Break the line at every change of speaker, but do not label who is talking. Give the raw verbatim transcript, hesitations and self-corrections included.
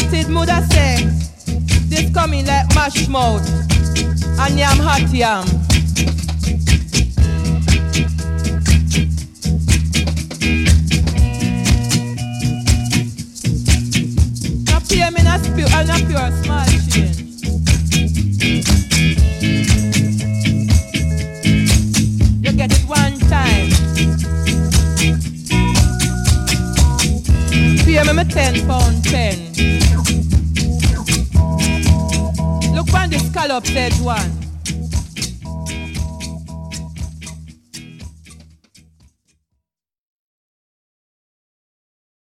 Wanted mother say, this coming like mash mouth and yam hot yam. Now pay me not pure, I'll not pure small change. You get it one time. Pay me my ten pound pen. Look on the scallop said one.